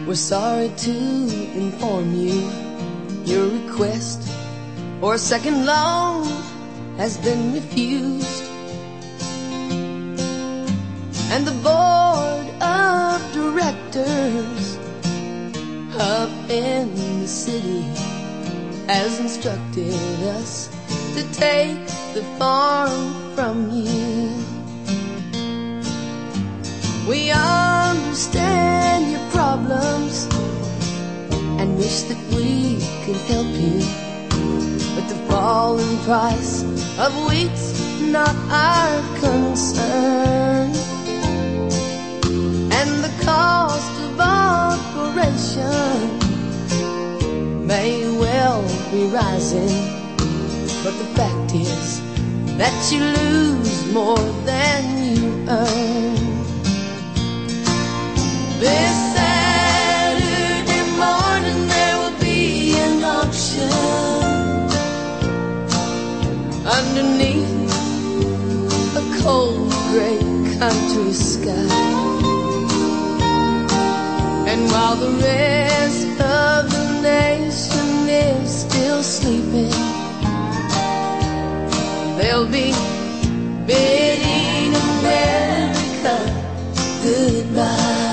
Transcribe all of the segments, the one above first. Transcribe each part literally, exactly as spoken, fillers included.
We're sorry to inform you your request for a second loan has been refused, and the board of directors up in the city has instructed us to take the farm from you. We understand your problems and wish that we could help you, but the falling price of wheat's not our concern, and the cost of operation may well be rising, but the fact is that you lose more than you earn. This Saturday morning there will be an auction underneath a cold gray country sky, and while the rest of the nation is still sleeping, they'll be bidding America goodbye.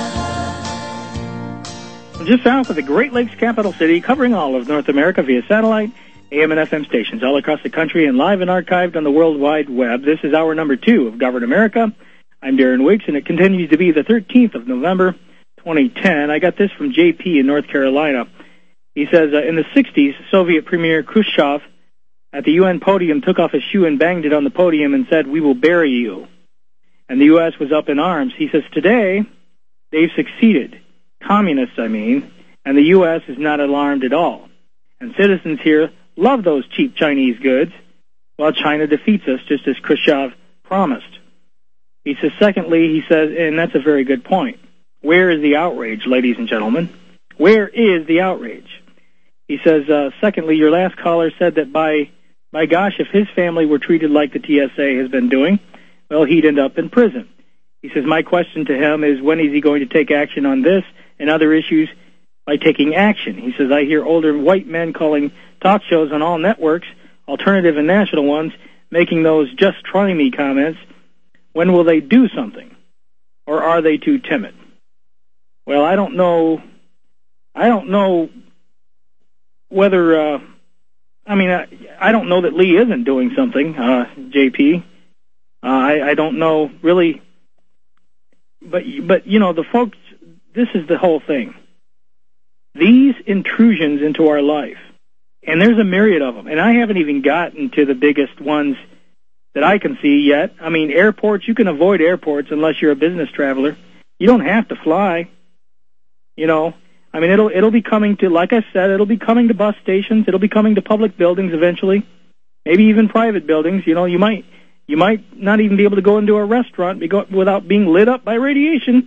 Just south of the Great Lakes capital city, covering all of North America via satellite, A M and F M stations all across the country, and live and archived on the World Wide Web. This is hour number two of Govern America. I'm Darren Weeks, and it continues to be the thirteenth of November, twenty ten. I got this from J P in North Carolina. He says, uh, in the sixties, Soviet Premier Khrushchev at the U N podium took off his shoe and banged it on the podium and said, "We will bury you." And the U S was up in arms. He says, today, they've succeeded. Communists, I mean, and the U S is not alarmed at all. And citizens here love those cheap Chinese goods, while China defeats us, just as Khrushchev promised. He says, secondly, he says, and that's a very good point, where is the outrage, ladies and gentlemen? Where is the outrage? He says, uh, secondly, your last caller said that by, by gosh, if his family were treated like the T S A has been doing, well, he'd end up in prison. He says, my question to him is, when is he going to take action on this and other issues by taking action? He says, I hear older white men calling talk shows on all networks, alternative and national ones, making those just try me comments. When will they do something? Or are they too timid? Well, I don't know. I don't know whether, uh, I mean, I, I don't know that Lee isn't doing something, uh, J P. Uh, I, I don't know really. But, but, you know, the folks, this is the whole thing. These intrusions into our life, and there's a myriad of them, and I haven't even gotten to the biggest ones that I can see yet. I mean, airports, you can avoid airports unless you're a business traveler. You don't have to fly. You know, I mean, it'll it'll be coming to, like I said, it'll be coming to bus stations. It'll be coming to public buildings eventually, maybe even private buildings. You know, you might you might not even be able to go into a restaurant without being lit up by radiation.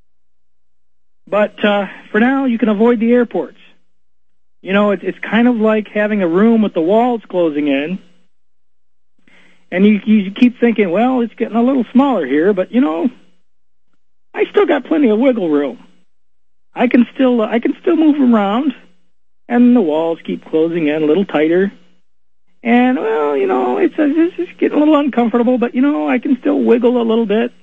But uh, for now, you can avoid the airports. You know, it, it's kind of like having a room with the walls closing in, and you, you keep thinking, well, it's getting a little smaller here, but, you know, I still got plenty of wiggle room. I can still I can still move around, and the walls keep closing in a little tighter. And, well, you know, it's, it's just getting a little uncomfortable, but, you know, I can still wiggle a little bit.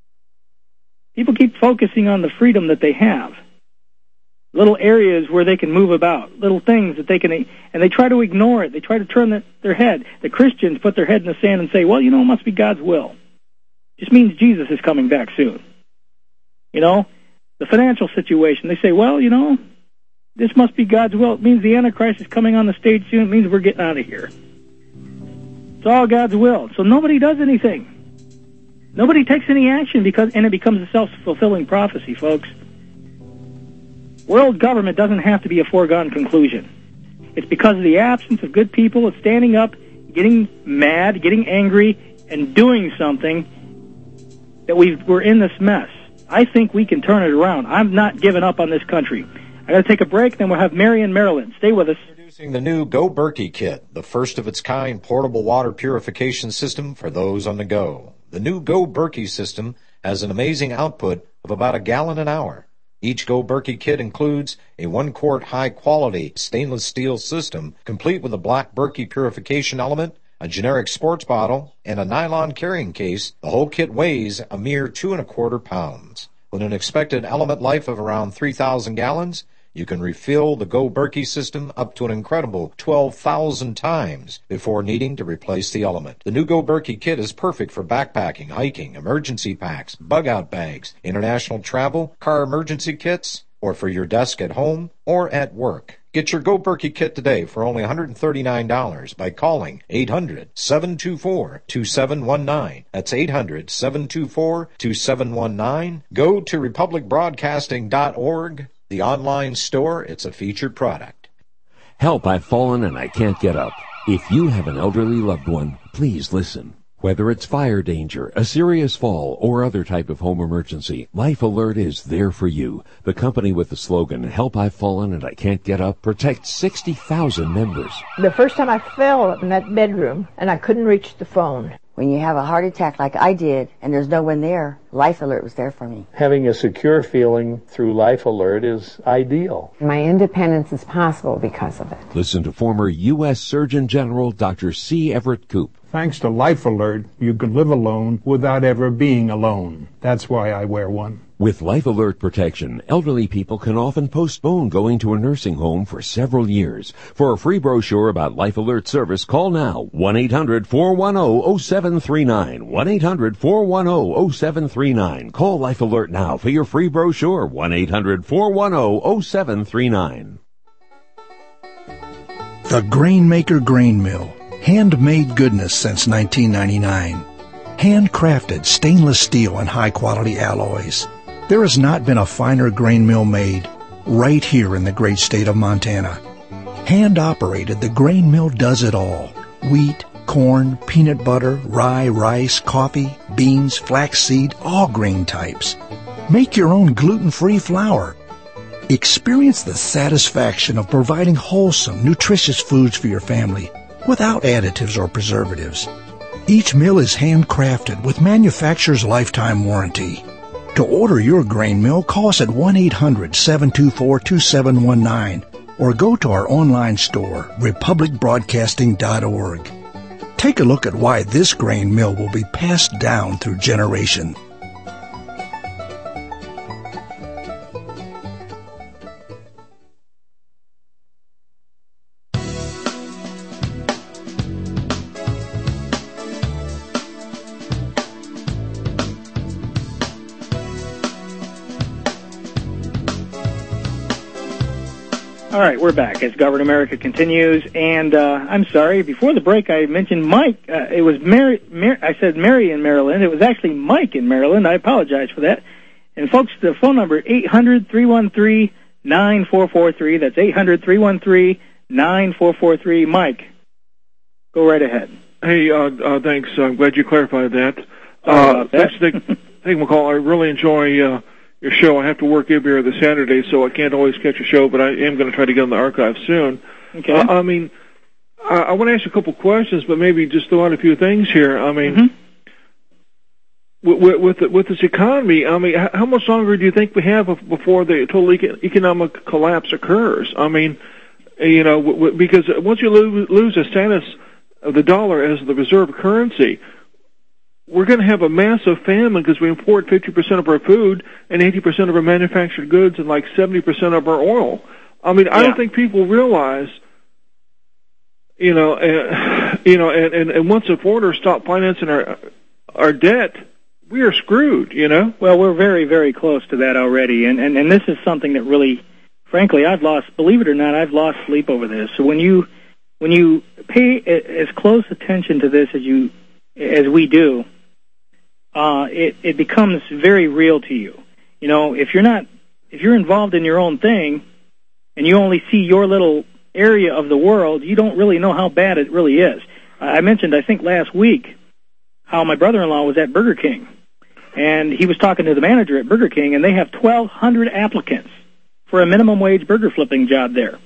People keep focusing on the freedom that they have. Little areas where they can move about, little things that they can, and they try to ignore it. They try to turn the, their head. The Christians put their head in the sand and say, well, you know, it must be God's will. It just means Jesus is coming back soon. You know, the financial situation, they say, well, you know, this must be God's will. It means the Antichrist is coming on the stage soon. It means we're getting out of here. It's all God's will. So nobody does anything. Nobody takes any action, because, and it becomes a self-fulfilling prophecy, folks. World government doesn't have to be a foregone conclusion. It's because of the absence of good people standing up, getting mad, getting angry, and doing something that we've, we're in this mess. I think we can turn it around. I'm not giving up on this country. I got to take a break, then we'll have Mary in Maryland. Stay with us. Introducing the new Go Berkey kit, the first of its kind portable water purification system for those on the go. The new Go Berkey system has an amazing output of about a gallon an hour. Each Go Berkey kit includes a one-quart high-quality stainless steel system, complete with a black Berkey purification element, a generic sports bottle, and a nylon carrying case. The whole kit weighs a mere two and a quarter pounds. With an expected element life of around three thousand gallons, you can refill the Go Berkey system up to an incredible twelve thousand times before needing to replace the element. The new Go Berkey kit is perfect for backpacking, hiking, emergency packs, bug-out bags, international travel, car emergency kits, or for your desk at home or at work. Get your Go Berkey kit today for only one hundred thirty-nine dollars by calling eight hundred, seven two four, two seven one nine. That's eight hundred, seven two four, two seven one nine. Go to republic broadcasting dot org. The online store, it's a featured product. Help, I've fallen and I can't get up. If you have an elderly loved one, please listen. Whether it's fire danger, a serious fall, or other type of home emergency, Life Alert is there for you. The company with the slogan, Help, I've Fallen and I Can't Get Up, protects sixty thousand members. The first time I fell in that bedroom and I couldn't reach the phone. When you have a heart attack like I did and there's no one there, Life Alert was there for me. Having a secure feeling through Life Alert is ideal. My independence is possible because of it. Listen to former U S Surgeon General Doctor C. Everett Koop. Thanks to Life Alert, you can live alone without ever being alone. That's why I wear one. With Life Alert protection, elderly people can often postpone going to a nursing home for several years. For a free brochure about Life Alert service, call now one eight hundred, four one zero, zero seven three nine. one eight hundred, four one zero, zero seven three nine. Call Life Alert now for your free brochure. one eight hundred, four one zero, zero seven three nine. The Grainmaker Grain Mill. Handmade goodness since nineteen ninety-nine. Handcrafted stainless steel and high-quality alloys. There has not been a finer grain mill made right here in the great state of Montana. Hand-operated, the grain mill does it all. Wheat, corn, peanut butter, rye, rice, coffee, beans, flaxseed, all grain types. Make your own gluten-free flour. Experience the satisfaction of providing wholesome, nutritious foods for your family without additives or preservatives. Each mill is handcrafted with manufacturer's lifetime warranty. To order your grain mill, call us at one eight hundred, seven two four, two seven one nine or go to our online store, republic broadcasting dot org. Take a look at why this grain mill will be passed down through generations. All right, we're back as Govern America continues, and uh, I'm sorry, before the break I mentioned Mike. Uh, it was Mary, Mary, I said Mary in Maryland. It was actually Mike in Maryland. I apologize for that. And folks, the phone number, eight hundred, three one three, nine four four three. That's eight hundred, three one three, nine four four three. Mike, go right ahead. Hey, uh, uh, thanks. I'm glad you clarified that. Uh, thanks for taking my call. I really enjoy uh, your show. I have to work every other Saturday, so I can't always catch a show, but I am going to try to get on the archive soon. Okay. Uh, I mean, I, I want to ask you a couple questions, but maybe just throw out a few things here. I mean, mm-hmm. with, with, with this economy, I mean, how much longer do you think we have before the total eco- economic collapse occurs? I mean, you know, w- w- because once you lose, lose the status of the dollar as the reserve currency, we're going to have a massive famine because we import fifty percent of our food and eighty percent of our manufactured goods and like seventy percent of our oil. I mean, I yeah. don't think people realize, you know, uh, you know, and, and, and once the foreigners stop financing our our debt, we are screwed, you know? Well, we're very, very close to that already, and, and, and this is something that really, frankly, I've lost, believe it or not, I've lost sleep over this. So when you when you pay as close attention to this as you as we do, Uh, it, it becomes very real to you. You know, if you're not, if you're involved in your own thing and you only see your little area of the world, you don't really know how bad it really is. I mentioned, I think last week, how my brother-in-law was at Burger King, and he was talking to the manager at Burger King, and they have twelve hundred applicants for a minimum wage burger flipping job there.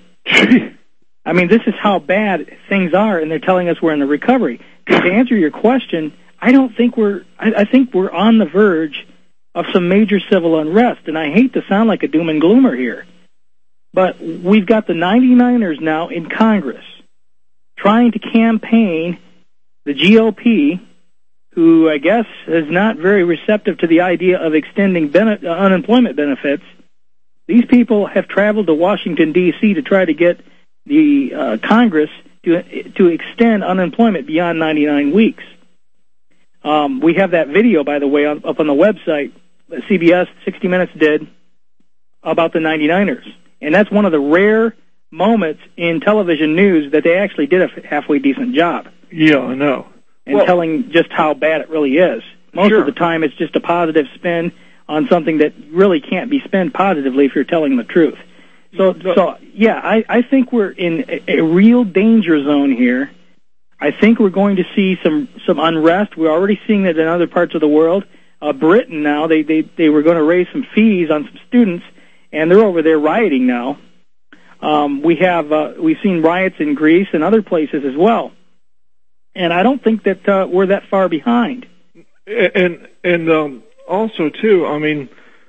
I mean, this is how bad things are, and they're telling us we're in the recovery. To answer your question, I don't think we're, I, I think we're on the verge of some major civil unrest. And I hate to sound like a doom and gloomer here, but we've got the ninety-niners now in Congress trying to campaign the G O P, who I guess is not very receptive to the idea of extending bene- uh, unemployment benefits. These people have traveled to Washington, D C to try to get the uh, Congress to to extend unemployment beyond ninety-nine weeks. Um, we have that video, by the way, on, up on the website that C B S sixty minutes did about the ninety-niners. And that's one of the rare moments in television news that they actually did a halfway decent job. Yeah, I know. And well, telling just how bad it really is. Most sure. of the time it's just a positive spin on something that really can't be spent positively if you're telling the truth. So, no. so yeah, I, I think we're in a, a real danger zone here. I think we're going to see some, some unrest. We're already seeing that in other parts of the world. Uh, Britain now, they, they, they were going to raise some fees on some students, and they're over there rioting now. Um, we have, uh, we've seen riots in Greece and other places as well. And I don't think that uh, we're that far behind. And and um, also too, I mean,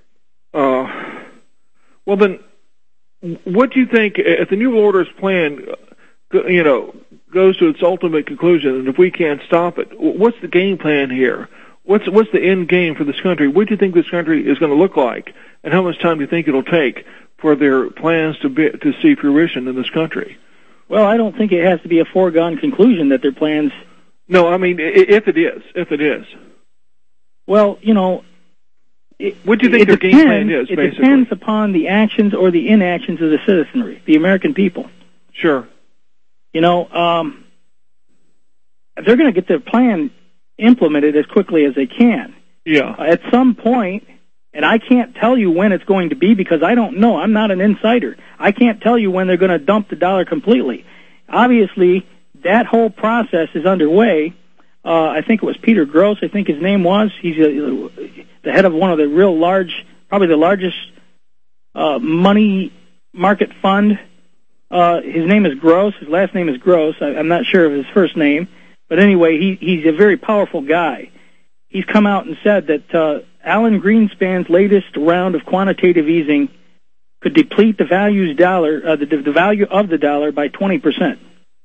uh, well then, what do you think if the New World Order's plan, you know, goes to its ultimate conclusion, and if we can't stop it, what's the game plan here? What's what's the end game for this country? What do you think this country is going to look like, and how much time do you think it'll take for their plans to be, to see fruition in this country? Well, I don't think it has to be a foregone conclusion that their plans... No, I mean, if it is, if it is. Well, you know... It, what do you think their depends, game plan is, it basically? It depends upon the actions or the inactions of the citizenry, the American people. Sure. You know, um, they're going to get their plan implemented as quickly as they can. Yeah. Uh, at some point... And I can't tell you when it's going to be because I don't know. I'm not an insider. I can't tell you when they're going to dump the dollar completely. Obviously, that whole process is underway. Uh, I think it was Peter Gross, I think his name was. He's a, the head of one of the real large, probably the largest uh, money market fund. Uh, his name is Gross. His last name is Gross. I, I'm not sure of his first name. But anyway, he, he's a very powerful guy. He's come out and said that uh, Alan Greenspan's latest round of quantitative easing could deplete the value's dollar, uh, the, the value of the dollar by twenty percent.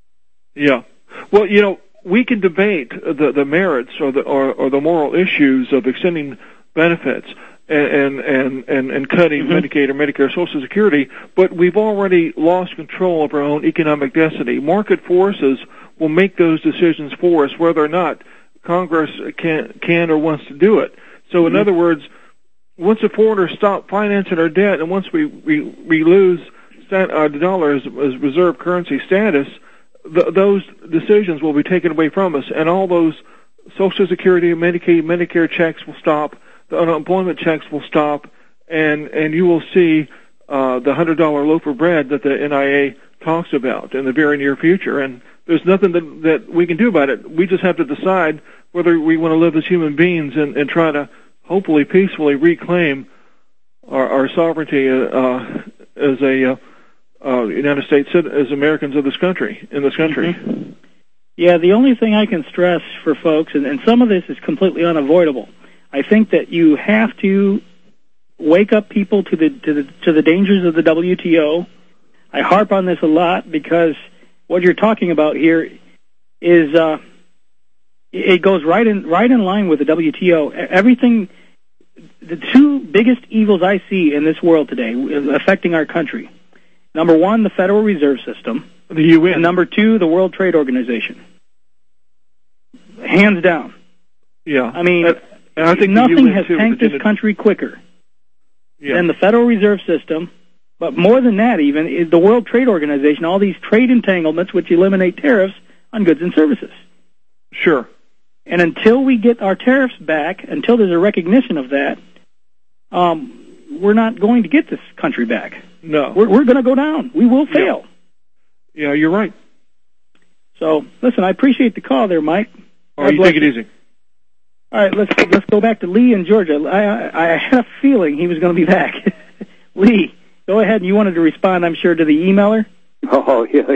Yeah. Well, you know, we can debate the, the merits or the or, or the moral issues of extending benefits and and and, and cutting mm-hmm. Medicaid or Medicare, Social Security, but we've already lost control of our own economic destiny. Market forces will make those decisions for us, whether or not Congress can can or wants to do it. So, in mm-hmm. other words, once the foreigners stop financing our debt, and once we we, we lose stat, uh, the dollar as, as reserve currency status, th- those decisions will be taken away from us, and all those Social Security, Medicaid, Medicare checks will stop. The unemployment checks will stop, and and you will see uh, the hundred dollar loaf of bread that the N I A talks about in the very near future. And there's nothing that, that we can do about it. We just have to decide whether we want to live as human beings and, and try to hopefully peacefully reclaim our, our sovereignty uh, as a uh, uh, United States, as Americans of this country, in this country. Mm-hmm. Yeah, the only thing I can stress for folks, and, and some of this is completely unavoidable, I think that you have to wake up people to the to the to the dangers of the W T O. I harp on this a lot because what you're talking about here is uh, it goes right in right in line with the W T O. Everything, the two biggest evils I see in this world today affecting our country. Number one, the Federal Reserve System. The U N. And number two, the World Trade Organization. Hands down. Yeah. I mean, uh, and I think nothing has tanked this country quicker yeah. than the Federal Reserve System. But more than that, even, is the World Trade Organization, all these trade entanglements which eliminate tariffs on goods and services. Sure. And until we get our tariffs back, until there's a recognition of that, um, we're not going to get this country back. No. We're, we're going to go down. We will fail. Yeah. yeah, you're right. So, listen, I appreciate the call there, Mike. All right, you take it easy. All right, let's let's go back to Lee in Georgia. I, I, I had a feeling he was going to be back. Lee, go ahead. You wanted to respond, I'm sure, to the emailer? Oh, yeah,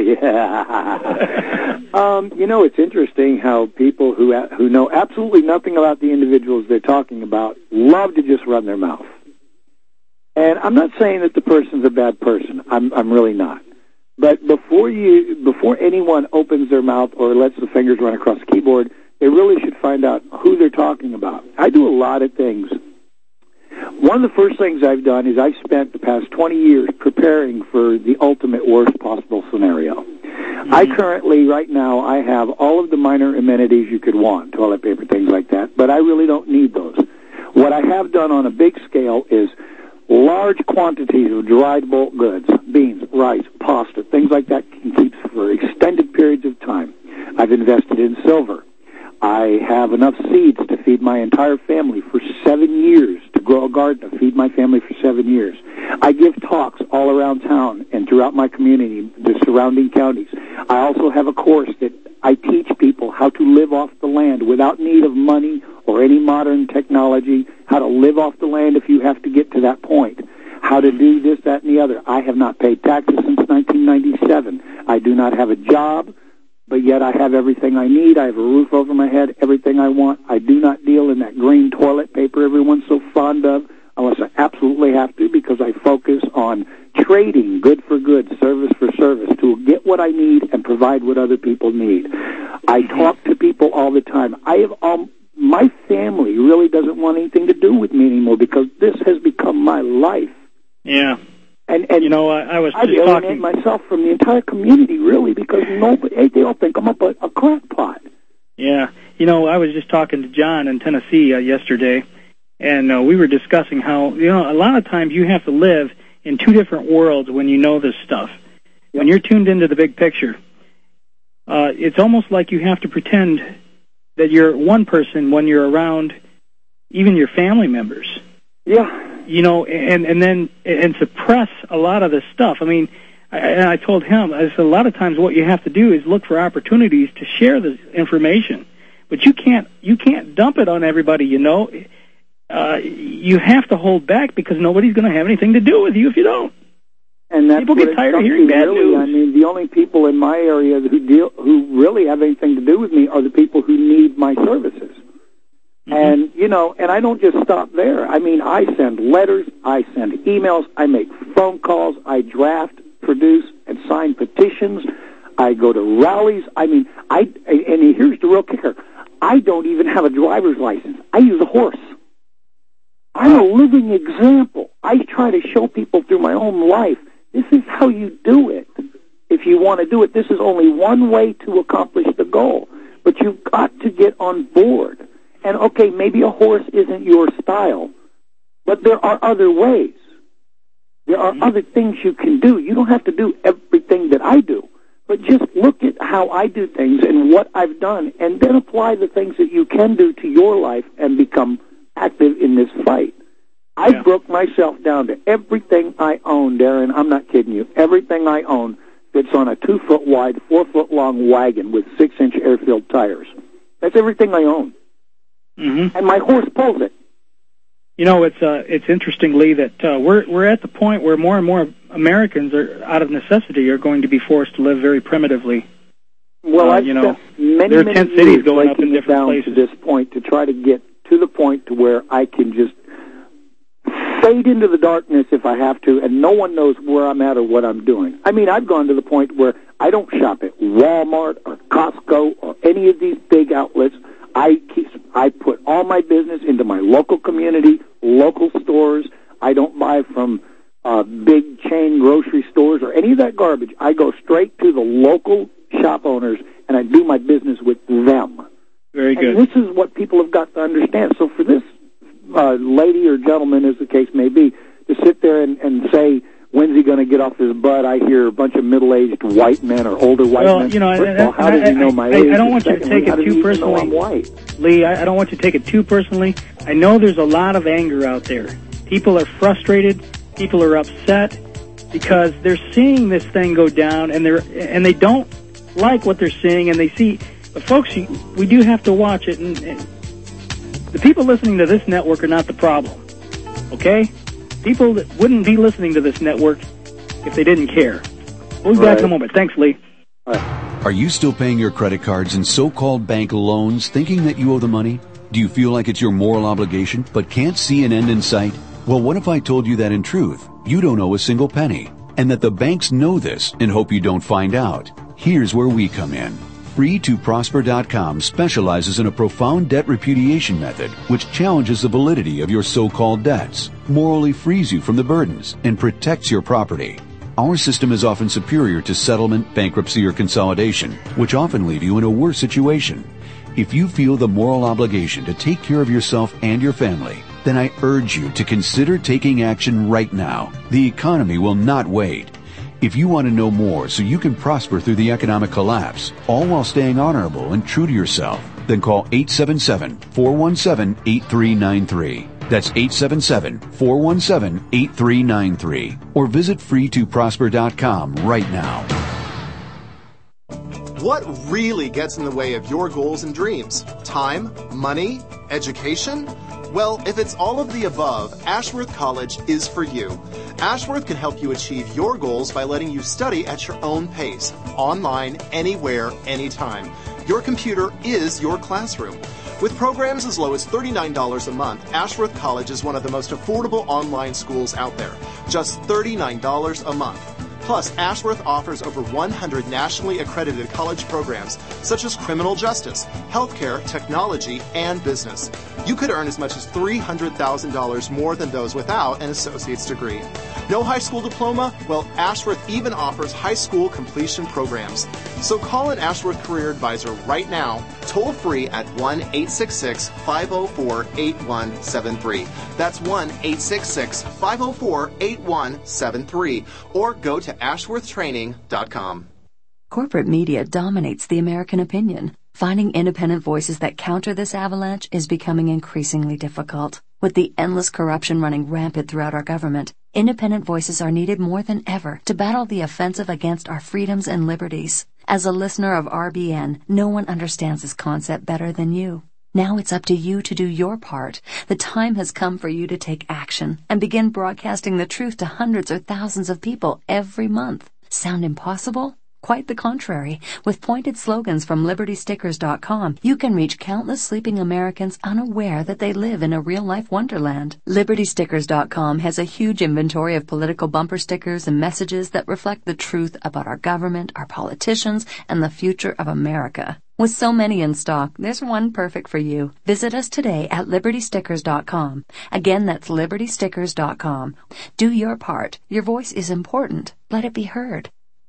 yeah. um, you know, it's interesting how people who who know absolutely nothing about the individuals they're talking about love to just run their mouth. And I'm not saying that the person's a bad person. I'm I'm really not. But before you before anyone opens their mouth or lets the fingers run across the keyboard, they really should find out who they're talking about. I do a lot of things. One of the first things I've done is I've spent the past twenty years preparing for the ultimate worst possible scenario. Mm-hmm. I currently, right now, I have all of the minor amenities you could want, toilet paper, things like that, but I really don't need those. What I have done on a big scale is large quantities of dried bulk goods, beans, rice, pasta, things like that can keep for extended periods of time. I've invested in silver. I have enough seeds to feed my entire family for seven years, to grow a garden to feed my family for seven years. I give talks all around town and throughout my community, the surrounding counties. I also have a course that I teach people how to live off the land without need of money or any modern technology, how to live off the land if you have to get to that point, how to do this, that, and the other. I have not paid taxes since nineteen ninety-seven. I do not have a job, but yet I have everything I need. I have a roof over my head, everything I want. I do not deal in that green toilet paper everyone's so fond of unless I absolutely have to, because I focus on trading good for good, service for service, to get what I need and provide what other people need. I talk to people all the time. I have um, my family really doesn't want anything to do with me anymore because this has become my life. Yeah. And, and you know, I, I was I just alienate talking myself from the entire community, really, because nobody, hey, they all think I'm up a, a crackpot. Yeah. You know, I was just talking to John in Tennessee uh, yesterday, and uh, we were discussing how, you know, a lot of times you have to live in two different worlds when you know this stuff. Yep. When you're tuned into the big picture, uh, it's almost like you have to pretend that you're one person when you're around even your family members. Yeah. You know, and, and then and suppress a lot of this stuff. I mean, I, and I told him, I said, a lot of times what you have to do is look for opportunities to share this information. But you can't you can't dump it on everybody, you know. Uh, you have to hold back because nobody's going to have anything to do with you if you don't. And that's people what get tired of it hearing comes to, bad really. news. I mean, the only people in my area who deal who really have anything to do with me are the people who need my services. Mm-hmm. And, you know, and I don't just stop there. I mean, I send letters, I send emails, I make phone calls, I draft, produce, and sign petitions. I go to rallies. I mean, I and here's the real kicker. I don't even have a driver's license. I use a horse. I'm a living example. I try to show people through my own life, this is how you do it. If you want to do it, this is only one way to accomplish the goal. But you've got to get on board. And, okay, maybe a horse isn't your style, but there are other ways. There are mm-hmm. other things you can do. You don't have to do everything that I do, but just look at how I do things and what I've done, and then apply the things that you can do to your life and become active in this fight. I yeah. broke myself down to everything I own, Darren. I'm not kidding you. Everything I own fits on a two-foot wide, four-foot-long wagon with six-inch air-filled tires. That's everything I own. Mm-hmm. And my horse pulls it. You know, it's uh, it's interesting, Lee, that uh, we're we're at the point where more and more Americans are, out of necessity, are going to be forced to live very primitively. Well, uh, I've you know, spent many, there are many tent years cities going up in breaking it different down places to this point to try to get to the point to where I can just fade into the darkness if I have to, and no one knows where I'm at or what I'm doing. I mean, I've gone to the point where I don't shop at Walmart or Costco or any of these big outlets. I keep, I put all my business into my local community, local stores. I don't buy from uh, big chain grocery stores or any of that garbage. I go straight to the local shop owners, and I do my business with them. Very good. And this is what people have got to understand. So for this uh, lady or gentleman, as the case may be, to sit there and, and say, when's he going to get off his butt? I hear a bunch of middle-aged white men or older white well, men. You know, First and, of all, how and does he I, know my I, age? I don't want you to Secondly, take how it does too he personally. know I'm white? Lee, I, I don't want you to take it too personally. I know there's a lot of anger out there. People are frustrated. People are upset because they're seeing this thing go down, and they're and they don't like what they're seeing, and they see. But folks, you, we do have to watch it, and, and the people listening to this network are not the problem. Okay, people that wouldn't be listening to this network if they didn't care. We'll be All back right. in a moment. Thanks, Lee. All right. Are you still paying your credit cards and so-called bank loans thinking that you owe the money? Do you feel like it's your moral obligation but can't see an end in sight? Well, what if I told you that in truth, you don't owe a single penny, and that the banks know this and hope you don't find out? Here's where we come in. free to prosper dot com specializes in a profound debt repudiation method which challenges the validity of your so-called debts, morally frees you from the burdens, and protects your property. Our system is often superior to settlement, bankruptcy, or consolidation, which often leave you in a worse situation. If you feel the moral obligation to take care of yourself and your family, then I urge you to consider taking action right now. The economy will not wait. If you want to know more so you can prosper through the economic collapse, all while staying honorable and true to yourself, then call eight seven seven, four one seven, eight three nine three. That's eight seven seven, four one seven, eight three nine three. Or visit free to prosper dot com right now. What really gets in the way of your goals and dreams? Time? Money? Education? Well, if it's all of the above, Ashworth College is for you. Ashworth can help you achieve your goals by letting you study at your own pace, online, anywhere, anytime. Your computer is your classroom. With programs as low as thirty-nine dollars a month, Ashworth College is one of the most affordable online schools out there. Just thirty-nine dollars a month. Plus, Ashworth offers over one hundred nationally accredited college programs, such as criminal justice, healthcare, technology, and business. You could earn as much as three hundred thousand dollars more than those without an associate's degree. No high school diploma? Well, Ashworth even offers high school completion programs. So call an Ashworth Career Advisor right now, toll free at one eight six six, five zero four, eight one seven three. That's one eight six six, five zero four, eight one seven three. Or go to ashworth training dot com. Corporate media dominates the American opinion. Finding independent voices that counter this avalanche is becoming increasingly difficult. With the endless corruption running rampant throughout our government, independent voices are needed more than ever to battle the offensive against our freedoms and liberties. As a listener of R B N, no one understands this concept better than you. Now it's up to you to do your part. The time has come for you to take action and begin broadcasting the truth to hundreds or thousands of people every month. Sound impossible? Quite the contrary. With pointed slogans from liberty stickers dot com, you can reach countless sleeping Americans unaware that they live in a real-life wonderland. liberty stickers dot com has a huge inventory of political bumper stickers and messages that reflect the truth about our government, our politicians, and the future of America. With so many in stock, there's one perfect for you. Visit us today at liberty stickers dot com. Again, that's liberty stickers dot com. Do your part. Your voice is important. Let it be heard.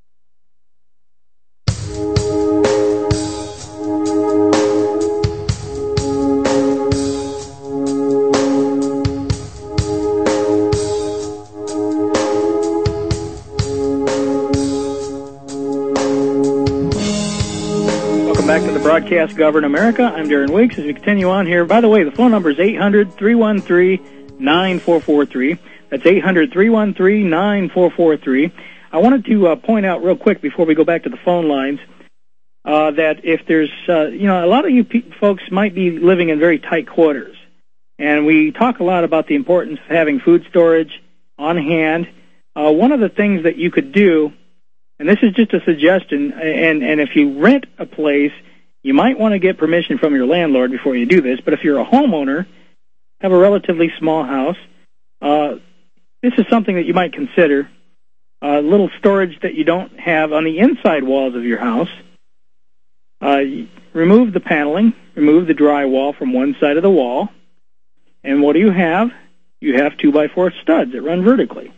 Back to the broadcast, Govern America. I'm Darren Weeks. As we continue on here, by the way, the phone number is eight hundred, three one three, nine four four three. That's eight hundred, three one three, nine four four three. I wanted to uh, point out real quick before we go back to the phone lines uh, that if there's, uh, you know, a lot of you pe- folks might be living in very tight quarters. And we talk a lot about the importance of having food storage on hand. Uh, one of the things that you could do, and this is just a suggestion, and, and if you rent a place, you might want to get permission from your landlord before you do this, but if you're a homeowner, have a relatively small house, uh, this is something that you might consider. A uh, little storage that you don't have on the inside walls of your house. Uh, remove the paneling, remove the drywall from one side of the wall, and what do you have? You have two by four studs that run vertically.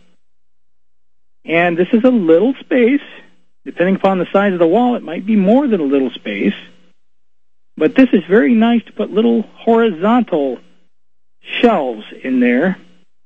And this is a little space. Depending upon the size of the wall, it might be more than a little space. But this is very nice to put little horizontal shelves in there.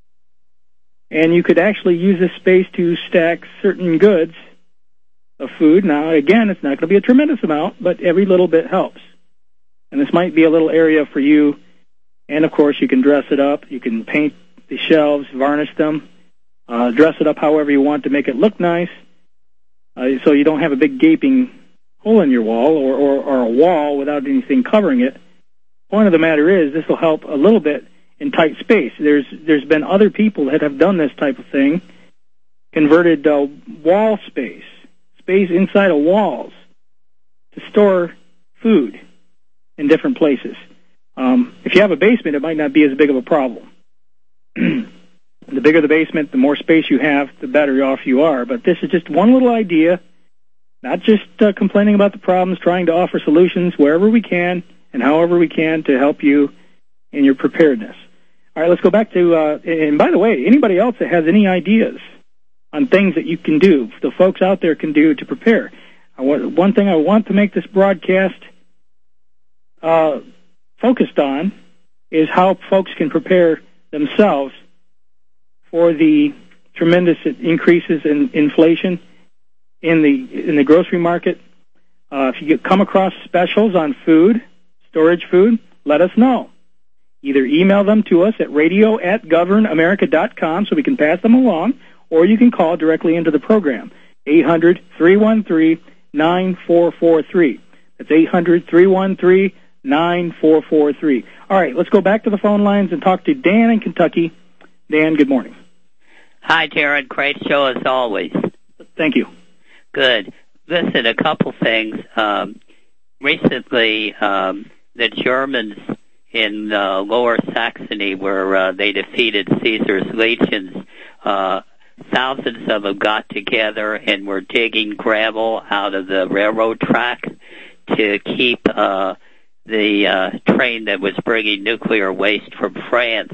And you could actually use this space to stack certain goods of food. Now, again, it's not going to be a tremendous amount, but every little bit helps. And this might be a little area for you. And, of course, you can dress it up. You can paint the shelves, varnish them. Uh, dress it up however you want to make it look nice, uh, so you don't have a big gaping hole in your wall or, or, or a wall without anything covering it. Point of the matter is, this will help a little bit in tight space. There's there's been other people that have done this type of thing, converted uh, wall space space inside of walls to store food in different places. Um, if you have a basement, it might not be as big of a problem. The bigger the basement, the more space you have, the better off you are. But this is just one little idea, not just uh, complaining about the problems, trying to offer solutions wherever we can and however we can to help you in your preparedness. All right, let's go back to, uh, and by the way, anybody else that has any ideas on things that you can do, the folks out there can do to prepare. I want, one thing I want to make this broadcast uh, focused on is how folks can prepare themselves for the tremendous increases in inflation in the in the grocery market. Uh, if you get, come across specials on food, storage food, let us know. Either email them to us at radio at govern america dot com so we can pass them along, or you can call directly into the program, eight hundred, three one three, nine four four three. That's eight hundred, three one three, nine four four three. All right, let's go back to the phone lines and talk to Dan in Kentucky. Dan, good morning. Hi, Jared. Great show as always. Thank you. Good. Listen, a couple things. Um, recently, um, the Germans in uh, Lower Saxony, where uh, they defeated Caesar's legions, uh, thousands of them got together and were digging gravel out of the railroad track to keep uh, the uh, train that was bringing nuclear waste from France.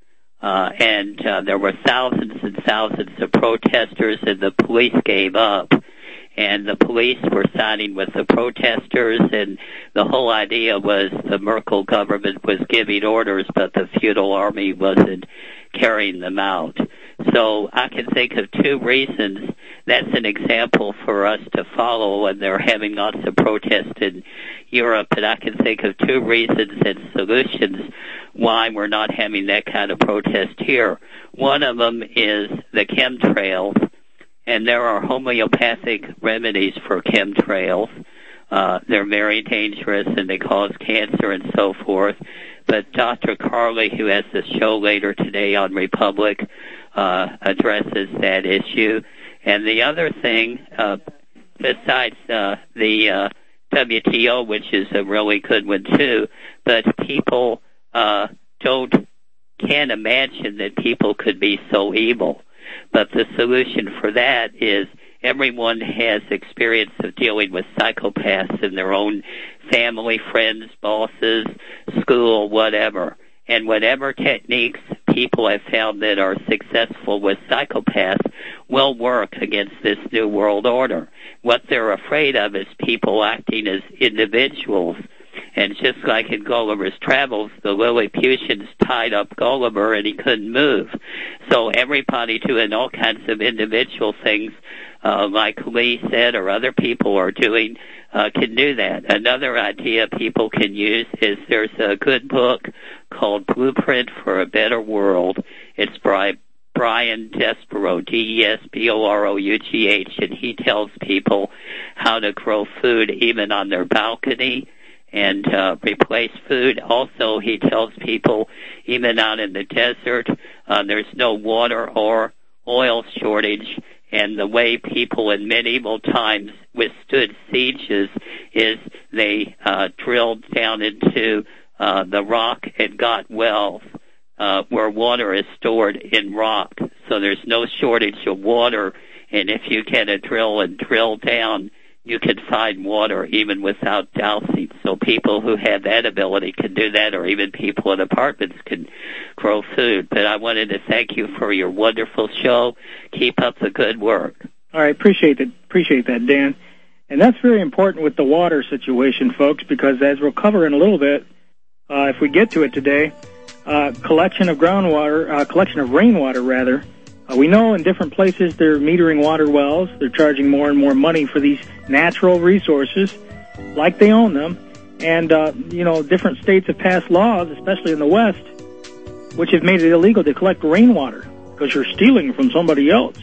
Uh, and uh, there were thousands and thousands of protesters, and the police gave up. And the police were siding with the protesters, and the whole idea was the Merkel government was giving orders, but the feudal army wasn't carrying them out. So I can think of two reasons. That's an example for us to follow when they're having lots of protests in Europe, and I can think of two reasons and solutions why we're not having that kind of protest here. One of them is the chemtrails, and there are homeopathic remedies for chemtrails. Uh, they're very dangerous and they cause cancer and so forth. But Doctor Carley, who has the show later today on Republic, uh, addresses that issue. And the other thing, uh, besides uh, the uh, W T O, which is a really good one too, but people uh, don't can't imagine that people could be so evil. But the solution for that is everyone has experience of dealing with psychopaths in their own family, friends, bosses, school, whatever. And whatever techniques people have found that are successful with psychopaths will work against this new world order. What they're afraid of is people acting as individuals. And just like in Gulliver's Travels, the Lilliputians tied up Gulliver and he couldn't move. So everybody doing all kinds of individual things, uh, like Lee said or other people are doing, uh, can do that. Another idea people can use is there's a good book called Blueprint for a Better World. It's by Brian Desborough, D E S B O R O U G H, and he tells people how to grow food even on their balcony and uh, replace food. Also, he tells people, even out in the desert, uh, there's no water or oil shortage, and the way people in medieval times withstood sieges is they uh, drilled down into uh, the rock and got wells uh, where water is stored in rock. So there's no shortage of water, and if you get a drill and drill down, you can find water even without dowsing. So people who have that ability can do that, or even people in apartments can grow food. But I wanted to thank you for your wonderful show. Keep up the good work. All right, appreciate that, appreciate that, Dan. And that's very important with the water situation, folks, because as we'll cover in a little bit, uh, if we get to it today, uh, collection of groundwater, uh, collection of rainwater, rather. Uh, we know in different places they're metering water wells. They're charging more and more money for these natural resources, like they own them. And, uh, you know, different states have passed laws, especially in the West, which have made it illegal to collect rainwater because you're stealing from somebody else.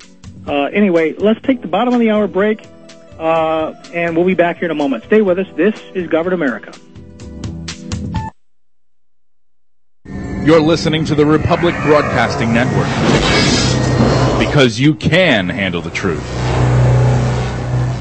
Uh, anyway, let's take the bottom of the hour break, uh, and we'll be back here in a moment. Stay with us. This is Govern America. You're listening to the Republic Broadcasting Network, because you can handle the truth.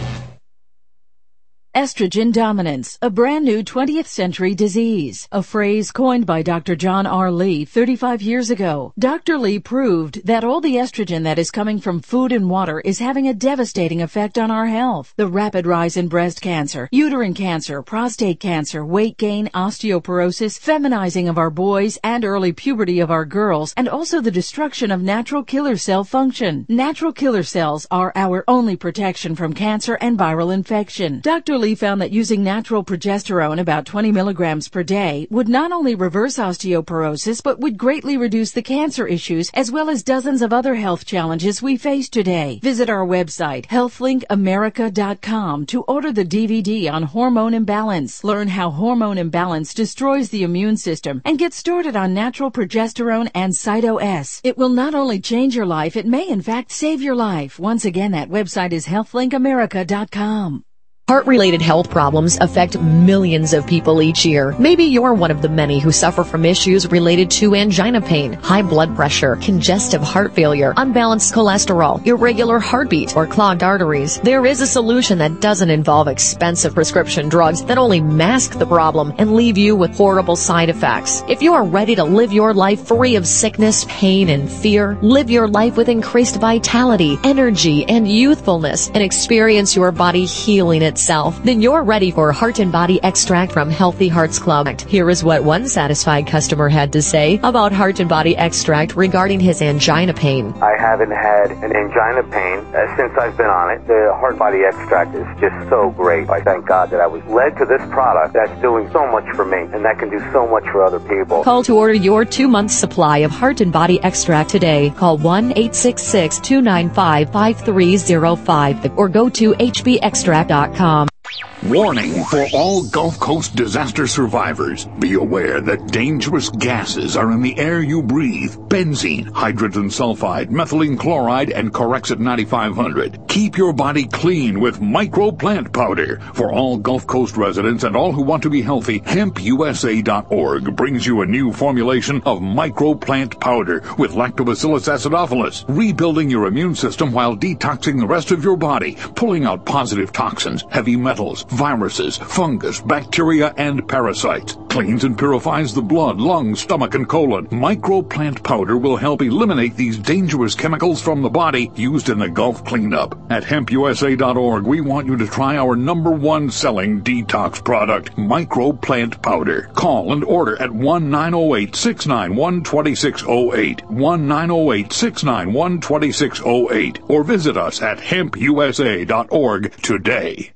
Estrogen dominance, a brand new twentieth century disease, a phrase coined by Doctor John R. Lee thirty-five years ago. Doctor Lee proved that all the estrogen that is coming from food and water is having a devastating effect on our health. The rapid rise in breast cancer, uterine cancer, prostate cancer, weight gain, osteoporosis, feminizing of our boys, and early puberty of our girls, and also the destruction of natural killer cell function. Natural killer cells are our only protection from cancer and viral infection. Doctor Lee found that using natural progesterone, about twenty milligrams per day, would not only reverse osteoporosis, but would greatly reduce the cancer issues as well as dozens of other health challenges we face today. Visit our website, health link america dot com, to order the D V D on hormone imbalance. Learn how hormone imbalance destroys the immune system and get started on natural progesterone and Cyto-S. It will not only change your life, it may in fact save your life. Once again, that website is health link america dot com. Heart-related health problems affect millions of people each year. Maybe you're one of the many who suffer from issues related to angina pain, high blood pressure, congestive heart failure, unbalanced cholesterol, irregular heartbeat, or clogged arteries. There is a solution that doesn't involve expensive prescription drugs that only mask the problem and leave you with horrible side effects. If you are ready to live your life free of sickness, pain, and fear, live your life with increased vitality, energy, and youthfulness, and experience your body healing itself, then you're ready for Heart and Body Extract from Healthy Hearts Club. Here is what one satisfied customer had to say about Heart and Body Extract regarding his angina pain. I haven't had an angina pain uh, since I've been on it. The Heart Body Extract is just so great. I thank God that I was led to this product that's doing so much for me, and that can do so much for other people. Call to order your two-month supply of Heart and Body Extract today. Call one eight six six, two nine five, five three zero five or go to h b extract dot com. Warning for all Gulf Coast disaster survivors. Be aware that dangerous gases are in the air you breathe. Benzene, hydrogen sulfide, methylene chloride, and Corexit ninety-five hundred. Keep your body clean with Micro Plant Powder. For all Gulf Coast residents and all who want to be healthy, hemp u s a dot org brings you a new formulation of Micro Plant Powder with Lactobacillus acidophilus, rebuilding your immune system while detoxing the rest of your body, pulling out positive toxins, heavy metals, viruses, fungus, bacteria, and parasites. Cleans and purifies the blood, lungs, stomach, and colon. Micro Plant Powder will help eliminate these dangerous chemicals from the body used in the Gulf cleanup. At hemp u s a dot org, we want you to try our number one selling detox product, Micro Plant Powder. Call and order at one nine zero eight, six nine one, two six zero eight, one nine zero eight, six nine one, two six zero eight, or visit us at hemp u s a dot org today.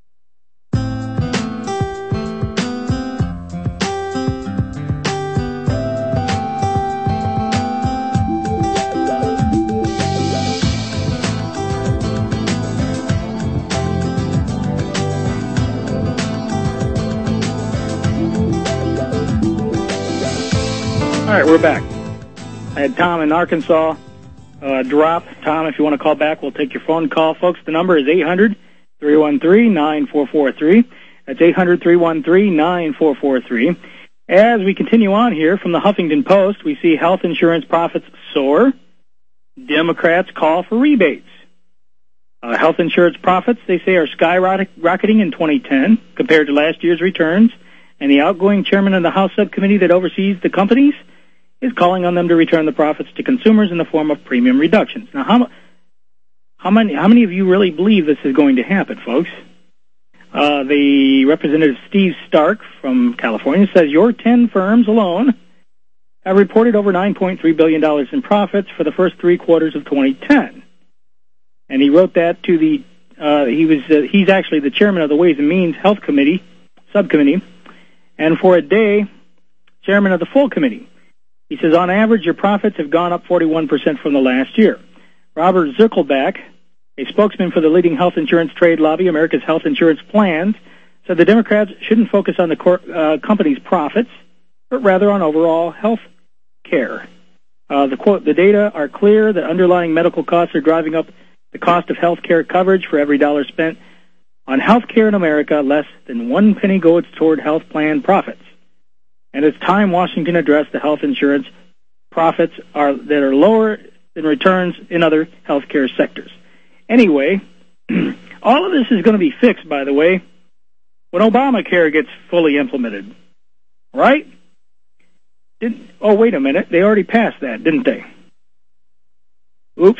All right, we're back. I had Tom in Arkansas uh, drop. Tom, if you want to call back, we'll take your phone call. Folks, the number is eight hundred, three one three, nine four four three. That's eight hundred, three one three, nine four four three. As we continue on here from the Huffington Post, we see health insurance profits soar. Democrats call for rebates. Uh, health insurance profits, they say, are skyrocketing in twenty ten compared to last year's returns, and the outgoing chairman of the House subcommittee that oversees the companies is calling on them to return the profits to consumers in the form of premium reductions. Now, how, how many how many of you really believe this is going to happen, folks? Uh, the Representative Steve Stark from California says your ten firms alone have reported over nine point three billion dollars in profits for the first three quarters of twenty ten. And he wrote that to the, uh, he was, uh, he's actually the chairman of the Ways and Means Health Committee, subcommittee, and for a day, chairman of the full committee. He says, on average, your profits have gone up forty-one percent from the last year. Robert Zirkelbach, a spokesman for the leading health insurance trade lobby, America's Health Insurance Plans, said the Democrats shouldn't focus on the cor- uh, company's profits, but rather on overall health care. Uh, the quote, the data are clear that underlying medical costs are driving up the cost of health care coverage. For every dollar spent on health care in America, less than one penny goes toward health plan profits. And it's time Washington addressed the health insurance profits are that are lower than returns in other health care sectors. Anyway, all of this is going to be fixed, by the way, when Obamacare gets fully implemented, right? Didn't, oh, wait a minute. They already passed that, didn't they? Oops.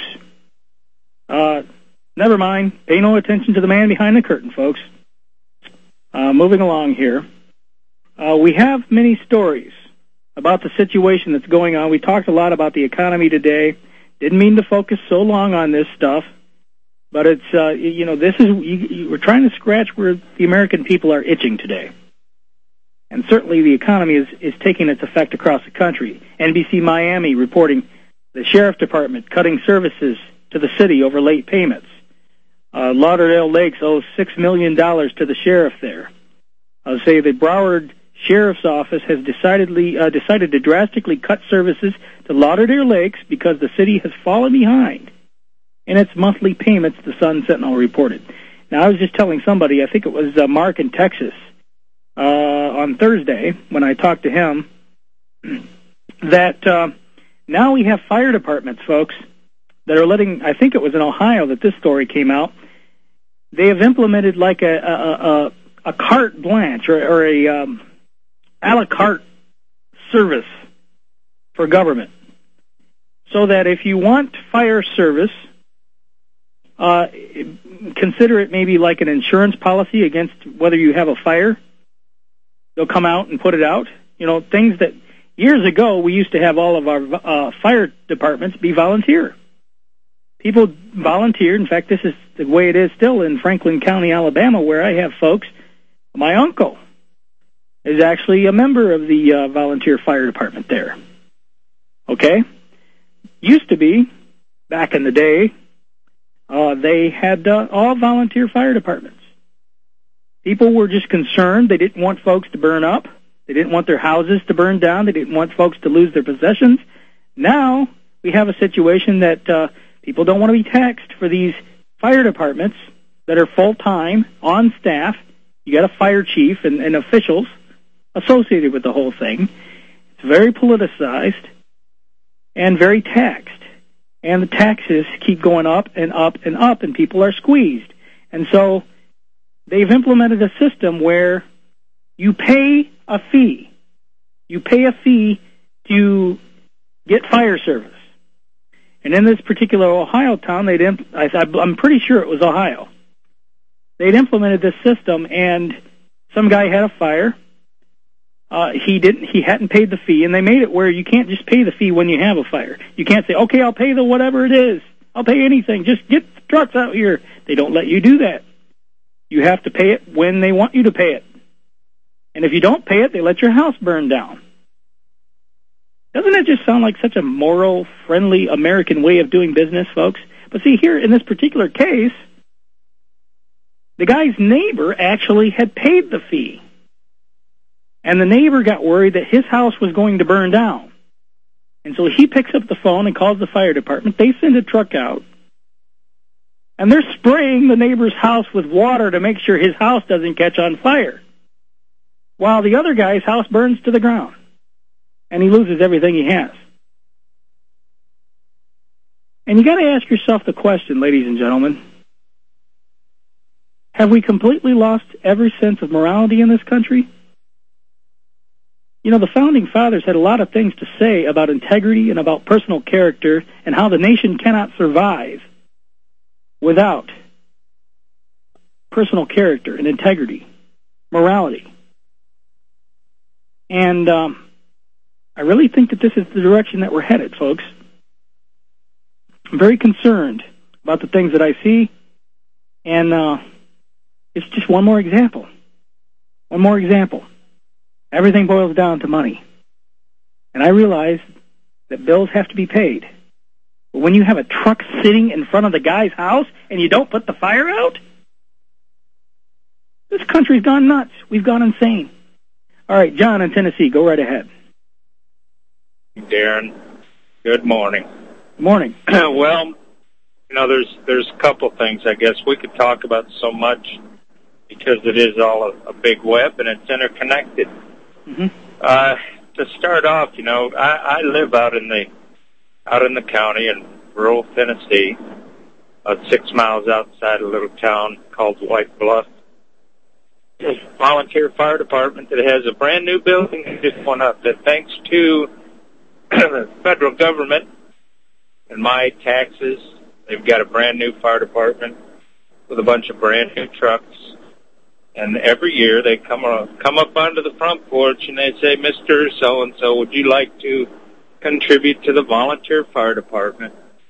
Uh, never mind. Pay no attention to the man behind the curtain, folks. Uh, moving along here. Uh, we have many stories about the situation that's going on. We talked a lot about the economy today. Didn't mean to focus so long on this stuff, but it's, uh, you know, this is, you, you, we're trying to scratch where the American people are itching today. And certainly the economy is, is taking its effect across the country. N B C Miami reporting the sheriff department cutting services to the city over late payments. Uh, Lauderdale Lakes owes six million dollars to the sheriff there. I'll say the Broward Sheriff's Office has decidedly uh, decided to drastically cut services to Lauderdale Lakes because the city has fallen behind in its monthly payments, the Sun Sentinel reported. Now, I was just telling somebody, I think it was uh, Mark in Texas, uh, on Thursday when I talked to him, that uh, now we have fire departments, folks, that are letting, I think it was in Ohio that this story came out, they have implemented like a a, a, a carte blanche or, or a um, a la carte service for government. So that if you want fire service, uh, consider it maybe like an insurance policy against whether you have a fire. They'll come out and put it out. You know, things that years ago we used to have all of our uh, fire departments be volunteer. People volunteered. In fact, this is the way it is still in Franklin County, Alabama, where I have folks. My uncle is actually a member of the uh, volunteer fire department there. Okay? Used to be, back in the day, uh, they had uh, all volunteer fire departments. People were just concerned. They didn't want folks to burn up. They didn't want their houses to burn down. They didn't want folks to lose their possessions. Now we have a situation that uh, people don't want to be taxed for these fire departments that are full-time, on staff. You got a fire chief and, and officials associated with the whole thing. It's very politicized and very taxed. And the taxes keep going up and up and up, and people are squeezed. And so they've implemented a system where you pay a fee. You pay a fee to get fire service. And in this particular Ohio town, they'd imp- I, I'm pretty sure it was Ohio. They'd implemented this system, and some guy had a fire. Uh, he didn't. He hadn't paid the fee, and they made it where you can't just pay the fee when you have a fire. You can't say, "Okay, I'll pay the whatever it is. I'll pay anything. Just get the trucks out here." They don't let you do that. You have to pay it when they want you to pay it, and if you don't pay it, they let your house burn down. Doesn't that just sound like such a moral, friendly American way of doing business, folks? But see, here in this particular case, the guy's neighbor actually had paid the fee. And the neighbor got worried that his house was going to burn down. And so he picks up the phone and calls the fire department. They send a truck out. And they're spraying the neighbor's house with water to make sure his house doesn't catch on fire, while the other guy's house burns to the ground. And he loses everything he has. And you got to ask yourself the question, ladies and gentlemen, have we completely lost every sense of morality in this country? You know, the Founding Fathers had a lot of things to say about integrity and about personal character and how the nation cannot survive without personal character and integrity, morality. And um, I really think that this is the direction that we're headed, folks. I'm very concerned about the things that I see, and uh, it's just one more example. One more example. Everything boils down to money. And I realize that bills have to be paid. But when you have a truck sitting in front of the guy's house and you don't put the fire out, this country's gone nuts. We've gone insane. All right, John in Tennessee, go right ahead. Darren, good morning. Morning. Well, you know, there's there's a couple things, I guess. We could talk about so much because it is all a, a big web and it's interconnected. Mm-hmm. Uh, to start off, you know, I, I live out in the out in the county in rural Tennessee, about six miles outside a little town called White Bluff. a volunteer fire department that has a brand new building that just went up, that thanks to the federal government and my taxes, they've got a brand new fire department with a bunch of brand new trucks. And every year they come uh, come up onto the front porch and they say, Mister So-and-so, would you like to contribute to the volunteer fire department?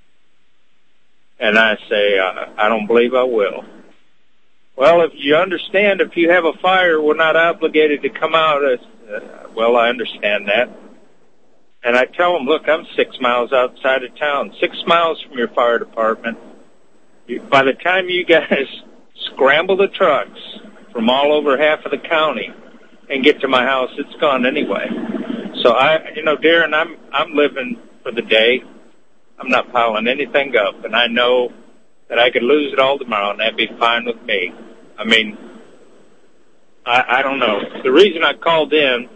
And I say, uh, I don't believe I will. Well, if you understand, if you have a fire, we're not obligated to come out. As, uh, well, I understand that. And I tell them, look, I'm six miles outside of town, six miles from your fire department. You, by the time you guys scramble the trucks from all over half of the county and get to my house, it's gone anyway. So I, you know, Darren, I'm I'm living for the day. I'm not piling anything up, and I know that I could lose it all tomorrow, and that'd be fine with me. I mean, I, I don't know. The reason I called in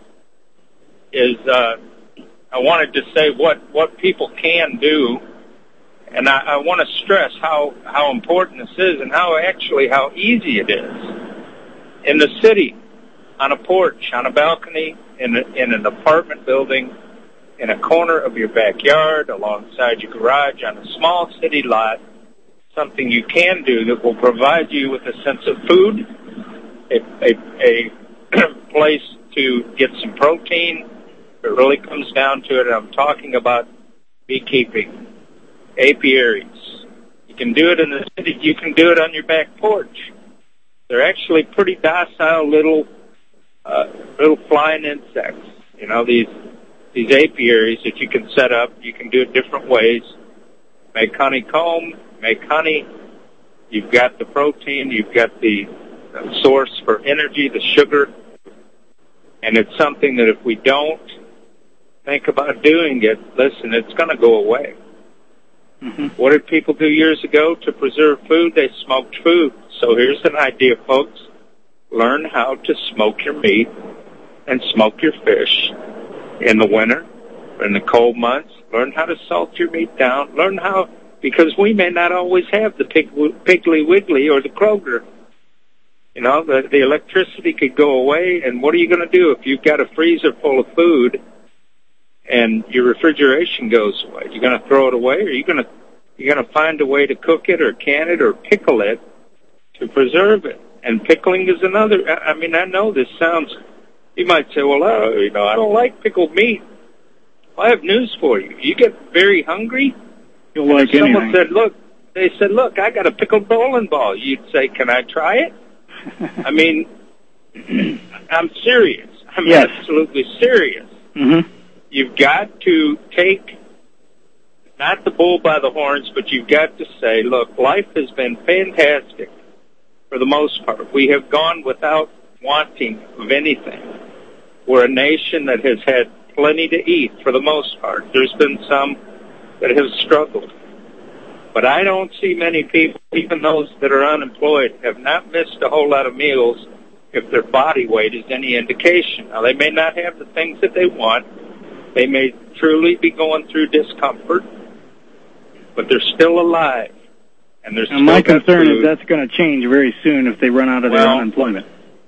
is uh, I wanted to say what what people can do, and I, I want to stress how how important this is, and how actually how easy it is. In the city, on a porch, on a balcony, in, a, in an apartment building, in a corner of your backyard, alongside your garage, on a small city lot, something you can do that will provide you with a sense of food, a, a, a place to get some protein. It really comes down to it. I'm talking about beekeeping, apiaries. You can do it in the city. You can do it on your back porch. They're actually pretty docile little uh, little flying insects. You know, these these apiaries that you can set up. You can do it different ways. Make honeycomb, make honey. You've got the protein. You've got the source for energy, the sugar. And it's something that if we don't think about doing it, listen, it's going to go away. Mm-hmm. What did people do years ago to preserve food? They smoked food. So here's an idea, folks. Learn how to smoke your meat and smoke your fish in the winter, in the cold months. Learn how to salt your meat down. Learn how, because we may not always have the Pig, Piggly Wiggly or the Kroger. You know, the, the electricity could go away, and what are you going to do if you've got a freezer full of food and your refrigeration goes away? You're going to throw it away, or are you going to you're going to find a way to cook it or can it or pickle it to preserve it? And pickling is another. I mean, I know this sounds, you might say, well, uh, you know, I don't like pickled meat. Well, I have news for you. You get very hungry. You'll like anything. Someone said, look, they said, look, I got a pickled bowling ball. You'd say, can I try it? I mean, I'm serious. I'm yes. absolutely serious. Mm-hmm. You've got to take, not the bull by the horns, but you've got to say, look, life has been fantastic for the most part. We have gone without wanting of anything. We're a nation that has had plenty to eat for the most part. There's been some that have struggled. But I don't see many people, even those that are unemployed, have not missed a whole lot of meals if their body weight is any indication. Now, they may not have the things that they want. They may truly be going through discomfort, but they're still alive. And, they're and my concern food. is that's going to change very soon if they run out of well, their unemployment.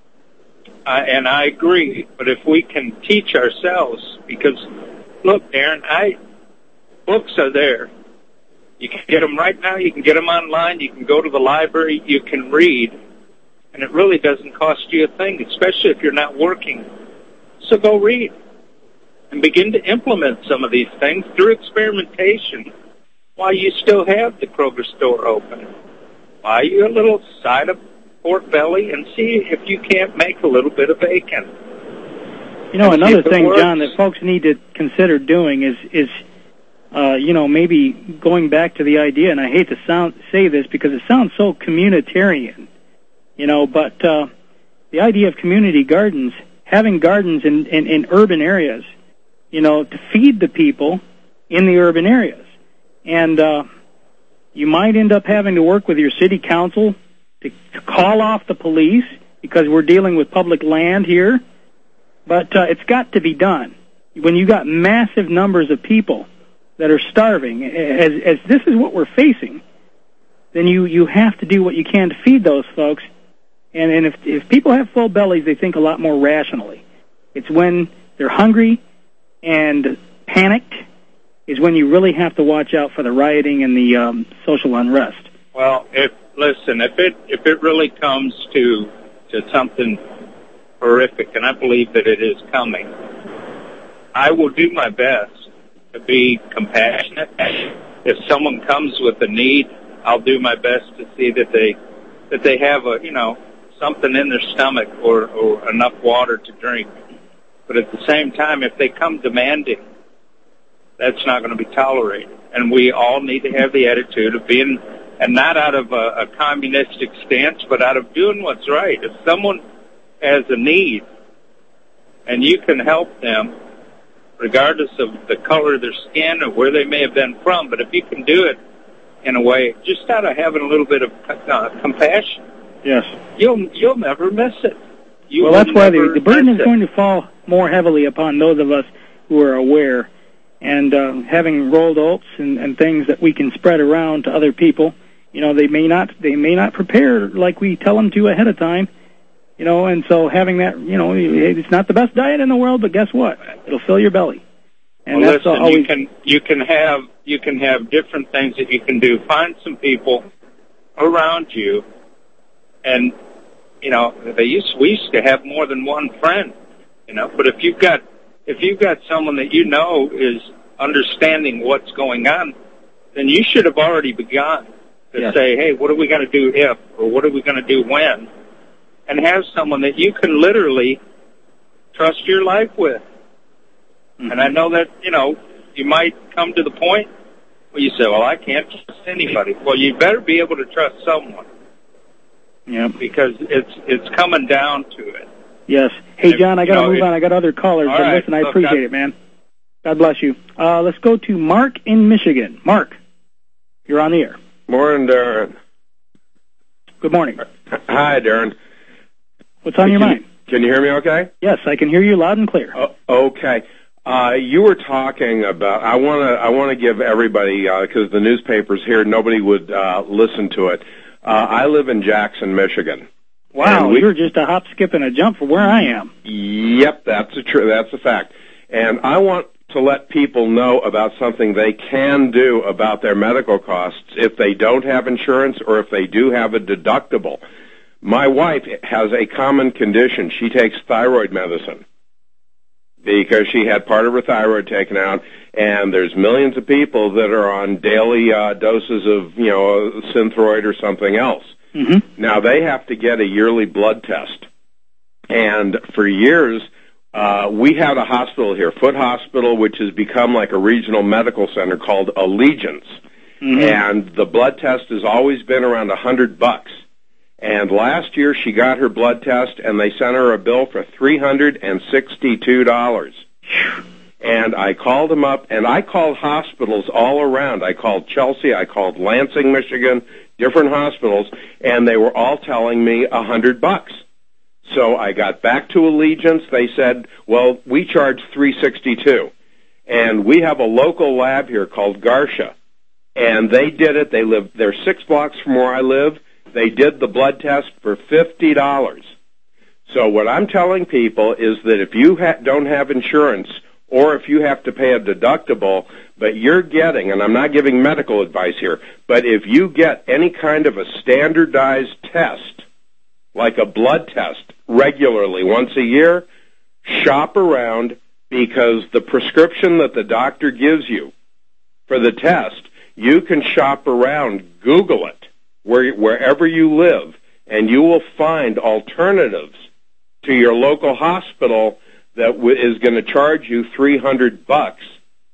I, and I agree, but if we can teach ourselves, because, look, Darren, I, books are there. You can get them right now. You can get them online. You can go to the library. You can read. And it really doesn't cost you a thing, especially if you're not working. So go read and begin to implement some of these things through experimentation while you still have the Kroger store open. Buy you a little side of pork belly and see if you can't make a little bit of bacon. You know, and another thing, John, that folks need to consider doing is is Uh, you know, maybe going back to the idea, and I hate to sound say this because it sounds so communitarian, you know, but uh, the idea of community gardens, having gardens in, in, in urban areas, you know, to feed the people in the urban areas. And uh, you might end up having to work with your city council to, to call off the police because we're dealing with public land here, but uh, it's got to be done. When you got massive numbers of people that are starving, as, as this is what we're facing, then you, you have to do what you can to feed those folks. And, and if, if people have full bellies, they think a lot more rationally. It's when they're hungry and panicked is when you really have to watch out for the rioting and the um, social unrest. Well, if listen, if it if it really comes to to something horrific, and I believe that it is coming, I will do my best to be compassionate. If someone comes with a need, I'll do my best to see that they that they have a you know something in their stomach or, or enough water to drink. But at the same time, if they come demanding, that's not going to be tolerated. And we all need to have the attitude of being, and not out of a, a communistic stance, but out of doing what's right. If someone has a need and you can help them, regardless of the color of their skin or where they may have been from, but if you can do it in a way, just out of having a little bit of uh, compassion, yes, you'll you'll never miss it. You well, that's why the, the burden is it. going to fall more heavily upon those of us who are aware. And uh, having rolled oats and, and things that we can spread around to other people, you know, they may not they may not prepare like we tell them to ahead of time, you know. And so having that, you know, it's not the best diet in the world, but guess what? It'll fill your belly. And well, that's listen, always... you can you can have you can have different things that you can do. Find some people around you, and you know, they used we used to have more than one friend, you know. But if you've got if you've got someone that you know is understanding what's going on, then you should have already begun to yes. say, hey, what are we going to do if, or what are we going to do when, and have someone that you can literally trust your life with. Mm-hmm. And I know that, you know, you might come to the point where you say, well, I can't trust anybody. Well, you better be able to trust someone. Yeah. Because it's it's coming down to it. Yes. Hey, John, I got to move if, on. I got other callers. But right, listen, I look, appreciate I, it, man. God bless you. Uh, let's go to Mark in Michigan. Mark, you're on the air. Morning, Darren. Good morning. Hi, Darren. What's on can, your mind? Can you hear me okay? Yes, I can hear you loud and clear. Uh, okay. Uh, you were talking about, I want to I want to give everybody, because uh, the newspapers here, nobody would uh, listen to it. Uh, I live in Jackson, Michigan. Wow, we, you're just a hop, skip, and a jump from where I am. Yep, that's a tr- that's a fact. And I want to let people know about something they can do about their medical costs if they don't have insurance or if they do have a deductible. My wife has a common condition. She takes thyroid medicine because she had part of her thyroid taken out, and there's millions of people that are on daily uh, doses of, you know, Synthroid or something else. Mm-hmm. Now, they have to get a yearly blood test. And for years, uh, we had a hospital here, Foot Hospital, which has become like a regional medical center called Allegiance. Mm-hmm. And the blood test has always been around a hundred bucks. And last year, she got her blood test, and they sent her a bill for three hundred sixty-two dollars. And I called them up, and I called hospitals all around. I called Chelsea, I called Lansing, Michigan, different hospitals, and they were all telling me a hundred bucks. So I got back to Allegiance. They said, well, we charge three sixty-two. And we have a local lab here called Garsha. And they did it. They live, they're six blocks from where I live. They did the blood test for fifty dollars. So what I'm telling people is that if you ha- don't have insurance, or if you have to pay a deductible, but you're getting, and I'm not giving medical advice here, but if you get any kind of a standardized test, like a blood test, regularly once a year, shop around, because the prescription that the doctor gives you for the test, you can shop around, Google it, where, wherever you live, and you will find alternatives to your local hospital that w- is going to charge you three hundred bucks.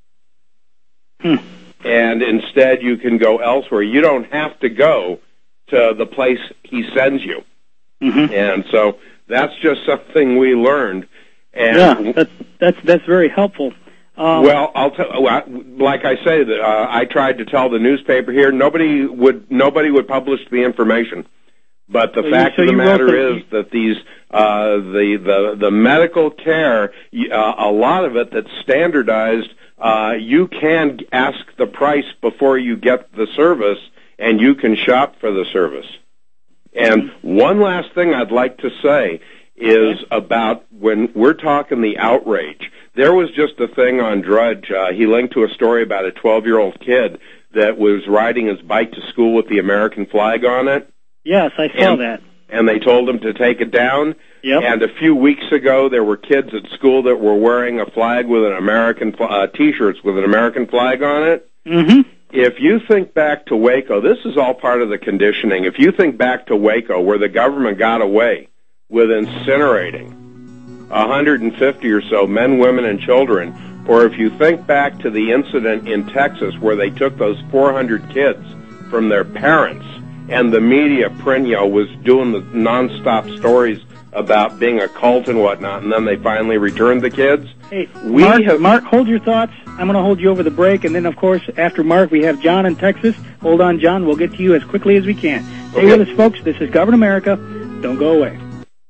Hmm. And instead you can go elsewhere. You don't have to go to the place he sends you. Mm-hmm. And so that's just something we learned. And yeah, that's that's that's very helpful. Um, well, I'll tell. Like I say, that uh, I tried to tell the newspaper here. Nobody would nobody would publish the information. But the so fact you, so of the matter the, is that these uh, the the the medical care, uh, a lot of it that's standardized. Uh, you can ask the price before you get the service, and you can shop for the service. And one last thing I'd like to say is about when we're talking the outrage. There was just a thing on Drudge. Uh, he linked to a story about a twelve-year-old kid that was riding his bike to school with the American flag on it. Yes, I saw and, that. And they told him to take it down. Yep. And a few weeks ago, there were kids at school that were wearing a flag with an American uh, T-shirts with an American flag on it. Mm-hmm. If you think back to Waco, this is all part of the conditioning. If you think back to Waco, where the government got away with incinerating one hundred fifty or so men, women, and children, or if you think back to the incident in Texas where they took those four hundred kids from their parents, and the media print, you know, was doing the nonstop stories about being a cult and whatnot, and then they finally returned the kids. Hey, we Mark, have... Mark, hold your thoughts. I'm going to hold you over the break, and then, of course, after Mark, we have John in Texas. Hold on, John. We'll get to you as quickly as we can. Stay Okay. with us, folks. This is Govern America. Don't go away.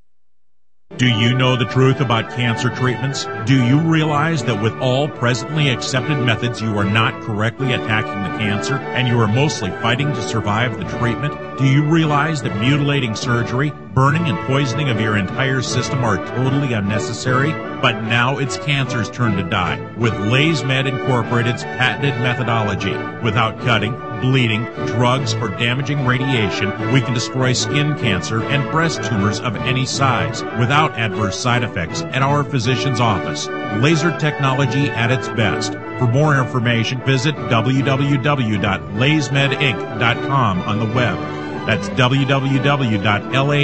Do you know the truth about cancer treatments? Do you realize that with all presently accepted methods, you are not correctly attacking the cancer, and you are mostly fighting to survive the treatment? Do you realize that mutilating surgery, burning and poisoning of your entire system are totally unnecessary? But now it's cancer's turn to die with LaysMed Incorporated's patented methodology. Without cutting, bleeding, drugs, or damaging radiation, we can destroy skin cancer and breast tumors of any size without adverse side effects at our physician's office. Laser technology at its best. For more information, visit w w w dot lays med inc dot com on the web. That's w w w dot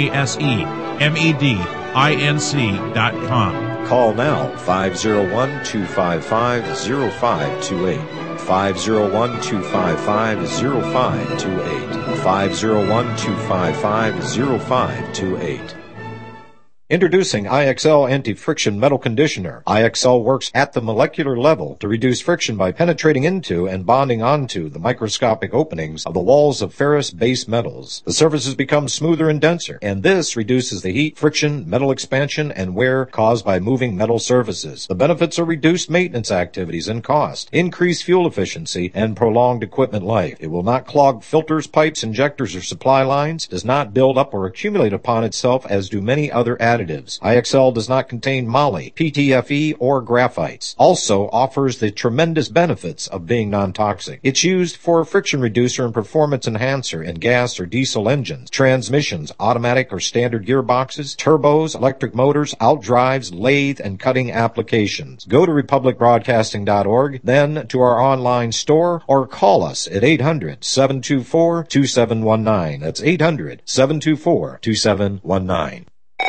lays med inc dot com. Call now, five oh one, two five five, oh five two eight. five oh one, two five five, oh five two eight. five oh one, two five five, oh five two eight. Introducing I X L Anti-Friction Metal Conditioner. I X L works at the molecular level to reduce friction by penetrating into and bonding onto the microscopic openings of the walls of ferrous-based metals. The surfaces become smoother and denser, and this reduces the heat, friction, metal expansion, and wear caused by moving metal surfaces. The benefits are reduced maintenance activities and cost, increased fuel efficiency, and prolonged equipment life. It will not clog filters, pipes, injectors, or supply lines, does not build up or accumulate upon itself as do many other additives. I X L does not contain moly, P T F E, or graphites. Also offers the tremendous benefits of being non-toxic. It's used for a friction reducer and performance enhancer in gas or diesel engines, transmissions, automatic or standard gearboxes, turbos, electric motors, outdrives, lathe, and cutting applications. Go to republic broadcasting dot org, then to our online store, or call us at eight hundred, seven two four, two seven one nine. That's eight hundred, seven two four, two seven one nine.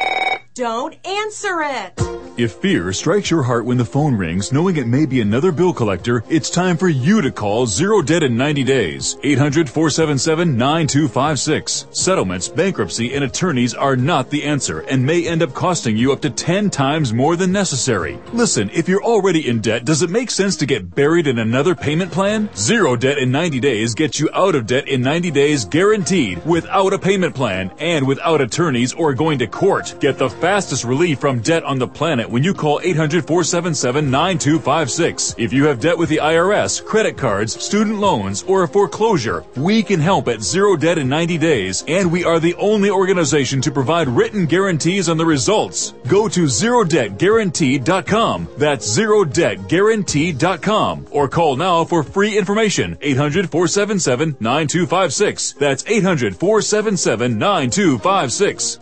Don't answer it! If fear strikes your heart when the phone rings, knowing it may be another bill collector, it's time for you to call Zero Debt in ninety days. eight hundred, four seven seven, nine two five six. Settlements, bankruptcy, and attorneys are not the answer and may end up costing you up to ten times more than necessary. Listen, if you're already in debt, does it make sense to get buried in another payment plan? Zero Debt in ninety days gets you out of debt in ninety days guaranteed, without a payment plan and without attorneys or going to court. Get the fastest relief from debt on the planet when you call eight hundred, four seven seven, nine two five six. If you have debt with the I R S, credit cards, student loans, or a foreclosure, we can help at Zero Debt in ninety days, and we are the only organization to provide written guarantees on the results. Go to zero debt guaranteed dot com. That's zero debt guaranteed dot com. Or call now for free information. eight hundred, four seven seven, nine two five six. That's eight hundred, four seven seven, nine two five six.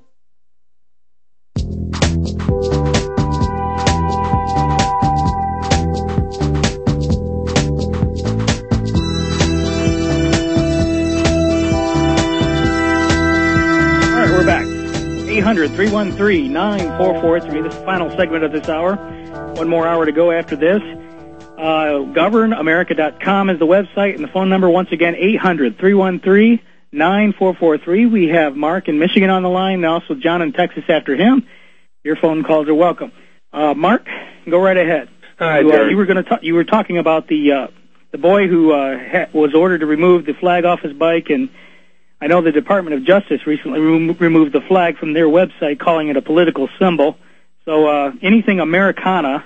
eight hundred, three one three, nine four four three. This is the final segment of this hour. One more hour to go after this. Uh, govern america dot com is the website, and the phone number, once again, eight hundred, three one three, nine four four three. We have Mark in Michigan on the line, and also John in Texas after him. Your phone calls are welcome. Uh, Mark, go right ahead. Hi, you, uh, Derek. you were going to you were talking about the uh, the boy who uh, ha- was ordered to remove the flag off his bike, and I know the Department of Justice recently rem- removed the flag from their website, calling it a political symbol. So uh, anything Americana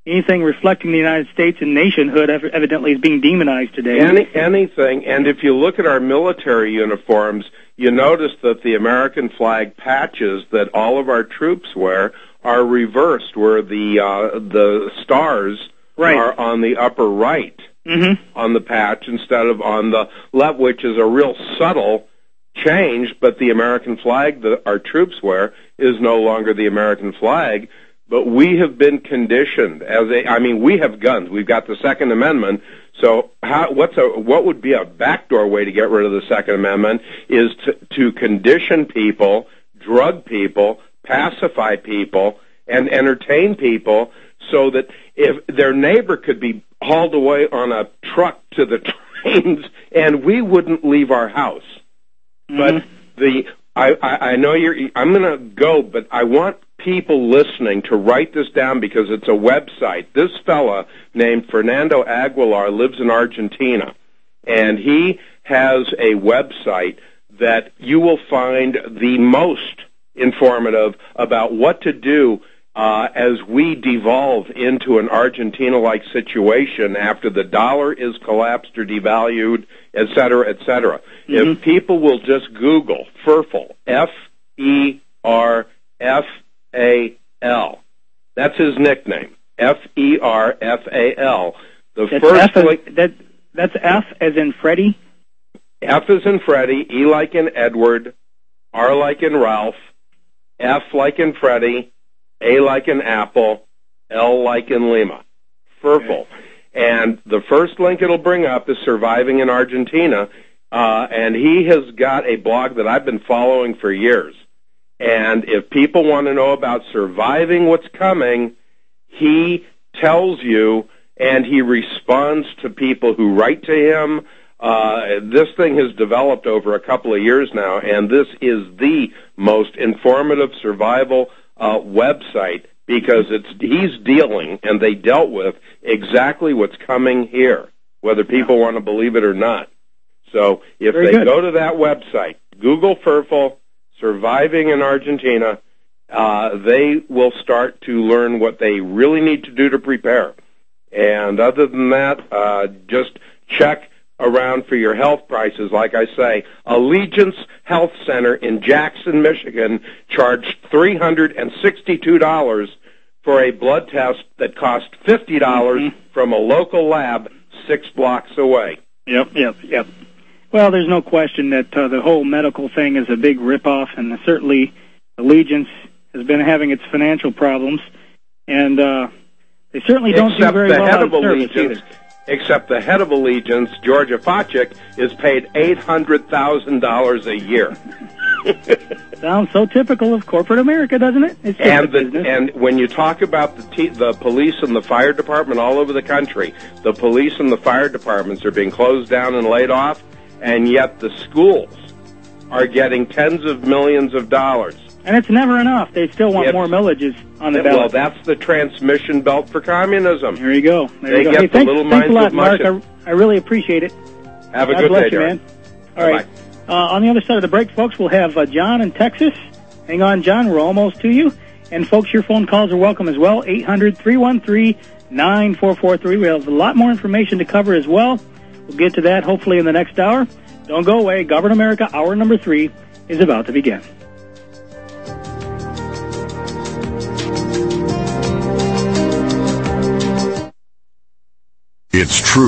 anything reflecting the United States and nationhood ev- evidently is being demonized today. Any, anything, and if you look at our military uniforms, you notice that the American flag patches that all of our troops wear are reversed, where the uh, the stars right. are on the upper right mm-hmm. on the patch instead of on the left, which is a real subtle change, but the American flag that our troops wear is no longer the American flag. But we have been conditioned as a, I mean, we have guns. We've got the Second Amendment. So how, what's a, what would be a backdoor way to get rid of the Second Amendment is to, to condition people, drug people, pacify people, and entertain people so that if their neighbor could be hauled away on a truck to the trains and we wouldn't leave our house. Mm-hmm. But the, I, I, I know you're, I'm going to go, but I want people listening to write this down because it's a website. This fella named Fernando Aguilar lives in Argentina, and he has a website that you will find the most informative about what to do uh, as we devolve into an Argentina-like situation after the dollar is collapsed or devalued, et cetera, et cetera. Mm-hmm. If people will just Google Ferfel, F E R F A L. That's his nickname, F E R F A L. The that's first F link, as, that, that's F as in Freddie? F as in Freddie, E like in Edward, R like in Ralph, F like in Freddie, A like in Apple, L like in Lima. Ferfel. Okay. And the first link it'll bring up is Surviving in Argentina, uh, and he has got a blog that I've been following for years. And if people want to know about surviving what's coming, he tells you, and he responds to people who write to him. Uh, this thing has developed over a couple of years now, and this is the most informative survival uh, website because it's he's dealing, and they dealt with exactly what's coming here, whether people yeah. want to believe it or not. So if Very they good. go to that website, Google Ferfel, Surviving in Argentina, uh, they will start to learn what they really need to do to prepare. And other than that, uh, just check around for your health prices. Like I say, Allegiance Health Center in Jackson, Michigan charged three hundred sixty-two dollars for a blood test that cost fifty dollars mm-hmm. from a local lab six blocks away. Yep, yep, yep. Well, there's no question that uh, the whole medical thing is a big ripoff, and certainly Allegiance has been having its financial problems, and uh, they certainly don't except do very the well head on of service Allegiance, either. Except the head of Allegiance, Georgia Fachik, is paid eight hundred thousand dollars a year. Sounds so typical of corporate America, doesn't it? It's just and, a business. the, and when you talk about the, t- the police and the fire department all over the country, the police and the fire departments are being closed down and laid off, and yet the schools are getting tens of millions of dollars. And it's never enough. They still want it's, more millages on the well, ballot. Well, that's the transmission belt for communism. There you go. There they you go. get Hey, the thanks, little thanks minds a lot, of Mark. mush. I, I really appreciate it. Have a God good bless day, you, Darren. man. All right. Uh, on the other side of the break, folks, we'll have uh, John in Texas. Hang on, John. We're almost to you. And, folks, your phone calls are welcome as well. eight hundred, three one three, nine four four three. We have a lot more information to cover as well. We'll get to that hopefully in the next hour. Don't go away. Govern America, hour number three, is about to begin. It's true.